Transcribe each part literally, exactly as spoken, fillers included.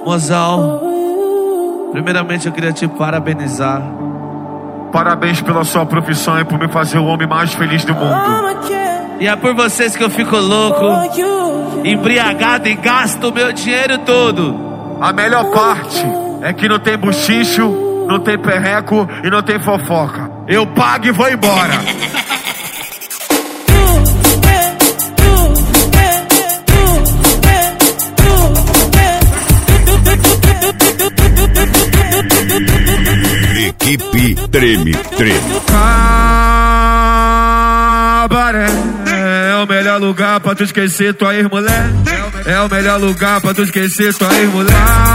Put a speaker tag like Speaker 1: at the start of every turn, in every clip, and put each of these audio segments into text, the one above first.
Speaker 1: Mozão, primeiramente eu queria te parabenizar.
Speaker 2: Parabéns pela sua profissão e por me fazer o homem mais feliz do mundo.
Speaker 1: E é por vocês que eu fico louco, embriagado e gasto o meu dinheiro todo.
Speaker 2: A melhor parte é que não tem buchicho, não tem perreco e não tem fofoca. Eu pago e vou embora.
Speaker 3: Equipe Treme Treme.
Speaker 2: Cabaré é o melhor lugar pra tu esquecer tua ex-mulher. É o melhor lugar pra tu esquecer tua ex-mulher.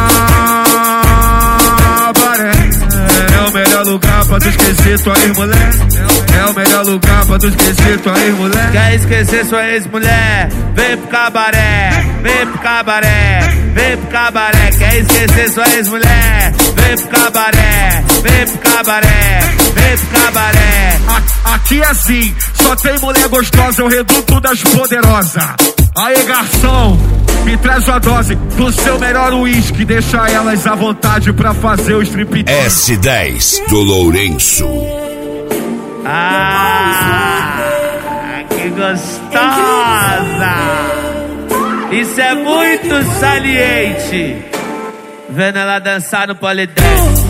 Speaker 2: Cabaré é o melhor lugar pra tu esquecer tua ex-mulher. É o melhor lugar pra tu esquecer tua ex-mulher.
Speaker 1: Quer esquecer sua ex-mulher? Vem pro cabaré, vem pro cabaré, vem pro cabaré. Quer esquecer sua ex-mulher? Vem pro cabaré, vem pro cabaré, vem pro cabaré.
Speaker 2: Aqui é assim, só tem mulher gostosa, é o reduto das poderosas. Aí garçom, me traz uma dose do seu melhor uísque, deixa elas à vontade pra fazer o striptease.
Speaker 3: S dez do Lourenço.
Speaker 1: Ah, que gostosa! Isso é muito saliente. Vendo ela dançar no polidense.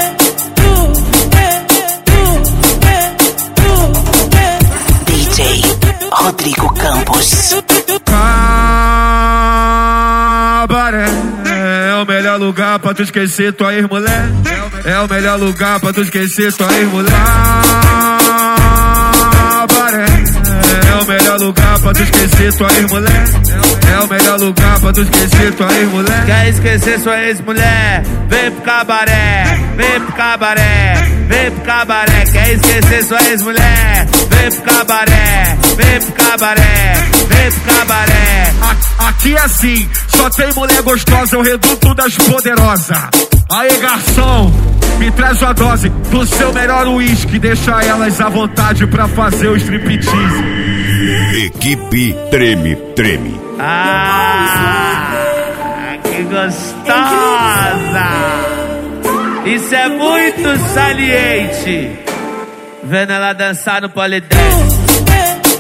Speaker 4: D J Rodrigo Campos.
Speaker 2: Cabaré é o melhor lugar pra tu esquecer tua ex-mulher. É o melhor lugar pra tu esquecer tua ex-mulher. Cabaré é o melhor lugar pra tu esquecer tua ex-mulher. É o melhor lugar pra tu esquecer tua ex-mulher.
Speaker 1: Quer esquecer sua ex-mulher? Vem pro cabaré, vem pro cabaré, vem pro cabaré. Quer esquecer sua ex-mulher? Vem pro cabaré, vem pro cabaré, vem pro cabaré.
Speaker 2: Aqui é assim, só tem mulher gostosa, é o reduto das poderosas. Aí garçom, me traz uma dose do seu melhor uísque, deixa elas à vontade pra fazer o striptease.
Speaker 3: Equipe Treme Treme.
Speaker 1: Ah, que gostosa! Isso é muito saliente. Vendo ela dançar no polidense.